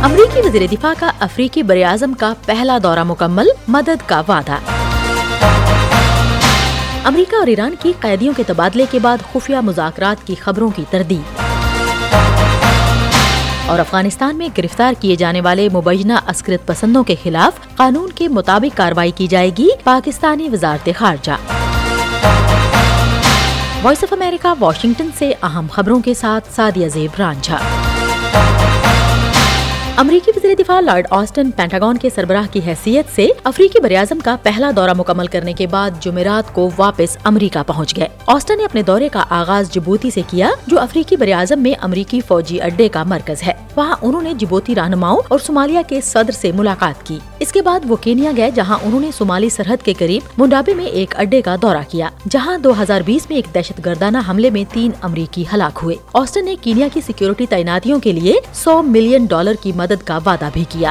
امریکی وزیر دفاع کا افریقی براعظم کا پہلا دورہ مکمل، مدد کا وعدہ۔ امریکہ اور ایران کی قیدیوں کے تبادلے کے بعد خفیہ مذاکرات کی خبروں کی تردید۔ اور افغانستان میں گرفتار کیے جانے والے مبینہ عسکریت پسندوں کے خلاف قانون کے مطابق کارروائی کی جائے گی، پاکستانی وزارت خارجہ۔ وائس آف امریکہ واشنگٹن سے اہم خبروں کے ساتھ سعدیہ زیب رانجھا۔ امریکی وزیر دفاع لارڈ آسٹن پینٹاگون کے سربراہ کی حیثیت سے افریقی براعظم کا پہلا دورہ مکمل کرنے کے بعد جمعرات کو واپس امریکہ پہنچ گئے۔ آسٹن نے اپنے دورے کا آغاز جبوتی سے کیا، جو افریقی براعظم میں امریکی فوجی اڈے کا مرکز ہے۔ وہاں انہوں نے جبوتی رہنماؤں اور صومالیہ کے صدر سے ملاقات کی۔ اس کے بعد وہ کینیا گئے، جہاں انہوں نے صومالی سرحد کے قریب منڈابے میں ایک اڈے کا دورہ کیا، جہاں 2020 میں ایک دہشت گردانہ حملے میں 3 امریکی ہلاک ہوئے۔ آسٹن نے کینیا کی سیکیورٹی تعیناتیوں کے لیے $100 ملین کی مدد کا وعدہ بھی کیا۔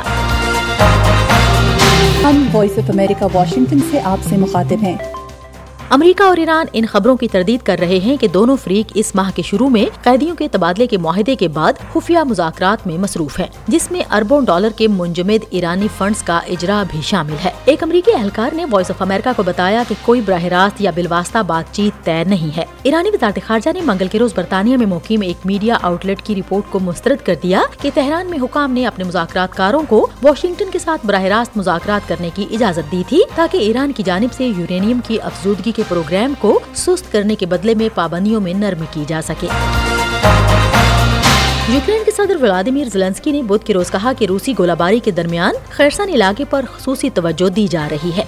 ہم وائس آف امریکہ واشنگٹن سے آپ سے مخاطب ہیں۔ امریکہ اور ایران ان خبروں کی تردید کر رہے ہیں کہ دونوں فریق اس ماہ کے شروع میں قیدیوں کے تبادلے کے معاہدے کے بعد خفیہ مذاکرات میں مصروف ہیں، جس میں اربوں ڈالر کے منجمد ایرانی فنڈز کا اجرا بھی شامل ہے۔ ایک امریکی اہلکار نے وائس آف امریکہ کو بتایا کہ کوئی براہ راست یا بالواسطہ بات چیت طے نہیں ہے۔ ایرانی وزارت خارجہ نے منگل کے روز برطانیہ میں مقیم ایک میڈیا آؤٹ لیٹ کی رپورٹ کو مسترد کر دیا کہ تہران میں حکام نے اپنے مذاکرات کاروں کو واشنگٹن کے ساتھ براہ راست مذاکرات کرنے کی اجازت دی تھی، تاکہ ایران کی جانب سے یورینیم کی افزودگی کے پروگرام کو سست کرنے کے بدلے میں پابندیوں میں نرمی کی جا سکے۔ یوکرین کے صدر ولادیمیر زیلنسکی نے بدھ کے روز کہا کہ روسی گولہ باری کے درمیان خیرسن علاقے پر خصوصی توجہ دی جا رہی ہے۔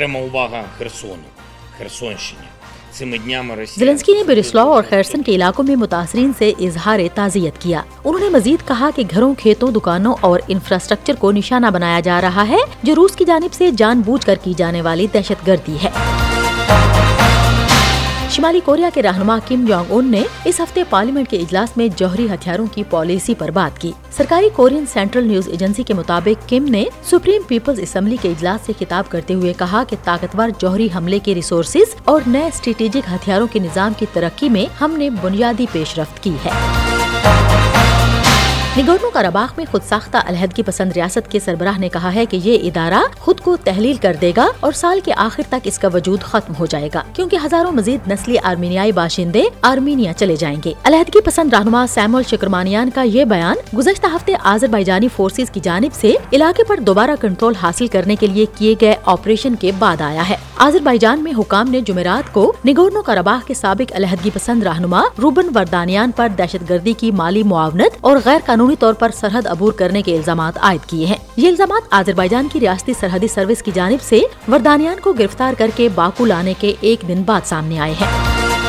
زیلنسکی نے بریسلاو اور خیرسن کے علاقوں میں متاثرین سے اظہار تعزیت کیا۔ انہوں نے مزید کہا کہ گھروں، کھیتوں، دکانوں اور انفراسٹرکچر کو نشانہ بنایا جا رہا ہے، جو روس کی جانب سے جان بوجھ کر کی جانے والی دہشت گردی ہے۔ شمالی کوریا کے رہنما کم جونگ ان نے اس ہفتے پارلیمنٹ کے اجلاس میں جوہری ہتھیاروں کی پالیسی پر بات کی۔ سرکاری کورین سینٹرل نیوز ایجنسی کے مطابق کم نے سپریم پیپلز اسمبلی کے اجلاس سے خطاب کرتے ہوئے کہا کہ طاقتور جوہری حملے کے ریسورسز اور نئے اسٹریٹجک ہتھیاروں کے نظام کی ترقی میں ہم نے بنیادی پیش رفت کی ہے۔ نگورنو قرباخ میں خود ساختہ علیحدگی پسند ریاست کے سربراہ نے کہا ہے کہ یہ ادارہ خود کو تحلیل کر دے گا اور سال کے آخر تک اس کا وجود ختم ہو جائے گا، کیونکہ ہزاروں مزید نسلی آرمینیائی باشندے آرمینیا چلے جائیں گے۔ علیحدگی پسند رہنما سیمول شکرمانیان کا یہ بیان گزشتہ ہفتے آذربائیجانی فورسز کی جانب سے علاقے پر دوبارہ کنٹرول حاصل کرنے کے لیے کیے گئے آپریشن کے بعد آیا ہے۔ آذربائیجان میں حکام نے جمعرات کو نگورنو قرباخ کے سابق علیحدگی پسند رہنما روبن وردانیان پر دہشت گردی کی مالی معاونت اور غیر قانونی طور پر سرحد عبور کرنے کے الزامات عائد کیے ہیں۔ یہ الزامات آذربائیجان کی ریاستی سرحدی سروس کی جانب سے وردانیان کو گرفتار کر کے باکو لانے کے ایک دن بعد سامنے آئے ہیں۔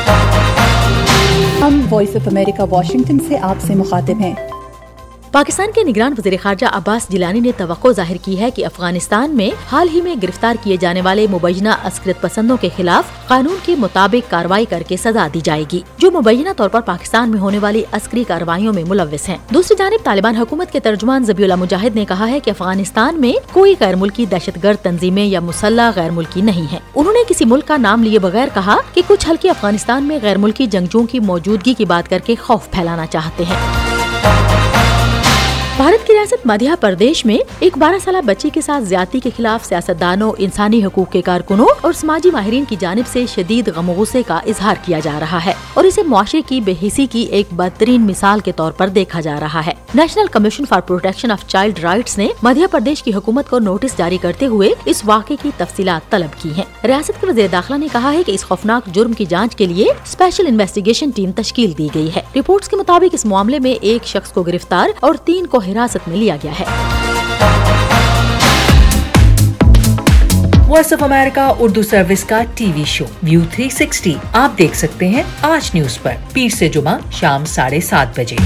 ہم وائس آف امریکہ واشنگٹن سے آپ سے مخاطب ہیں۔ پاکستان کے نگران وزیر خارجہ عباس جیلانی نے توقع ظاہر کی ہے کہ افغانستان میں حال ہی میں گرفتار کیے جانے والے مبینہ عسکریت پسندوں کے خلاف قانون کے مطابق کارروائی کر کے سزا دی جائے گی، جو مبینہ طور پر پاکستان میں ہونے والی عسکری کارروائیوں میں ملوث ہیں۔ دوسری جانب طالبان حکومت کے ترجمان ذبیح اللہ مجاہد نے کہا ہے کہ افغانستان میں کوئی غیر ملکی دہشت گرد تنظیمیں یا مسلح غیر ملکی نہیں ہیں۔ انہوں نے کسی ملک کا نام لیے بغیر کہا کہ کچھ حلقے افغانستان میں غیر ملکی جنگجوؤں کی موجودگی کی بات کر کے خوف پھیلانا چاہتے ہیں۔ بھارت کی ریاست مدھیہ پردیش میں ایک 12 سالہ بچی کے ساتھ زیادتی کے خلاف سیاستدانوں، انسانی حقوق کے کارکنوں اور سماجی ماہرین کی جانب سے شدید غم و غصے کا اظہار کیا جا رہا ہے اور اسے معاشرے کی بے حسی کی ایک بدترین مثال کے طور پر دیکھا جا رہا ہے۔ National Commission for Protection of Child Rights نے مدھیہ پردیش کی حکومت کو نوٹس جاری کرتے ہوئے اس واقعے کی تفصیلات طلب کی ہیں۔ ریاست کے وزیر داخلہ نے کہا ہے کہ اس خوفناک جرم کی جانچ کے لیے اسپیشل انویسٹیگیشن ٹیم تشکیل دی گئی ہے۔ رپورٹس کے مطابق اس معاملے میں ایک شخص کو گرفتار اور 3 کو حراست میں لیا گیا ہے۔ Voice of America Urdu service T V show view ویو 360 آپ دیکھ سکتے ہیں آج نیوز پر پیر سے جمعہ شام 7:30 بجے۔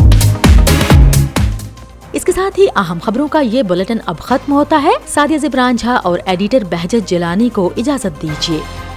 اس کے ساتھ ہی اہم خبروں کا یہ بلیٹن اب ختم ہوتا ہے۔ سعدیہ زیب رانجھا اور ایڈیٹر بہجت جیلانی کو اجازت دیجیے۔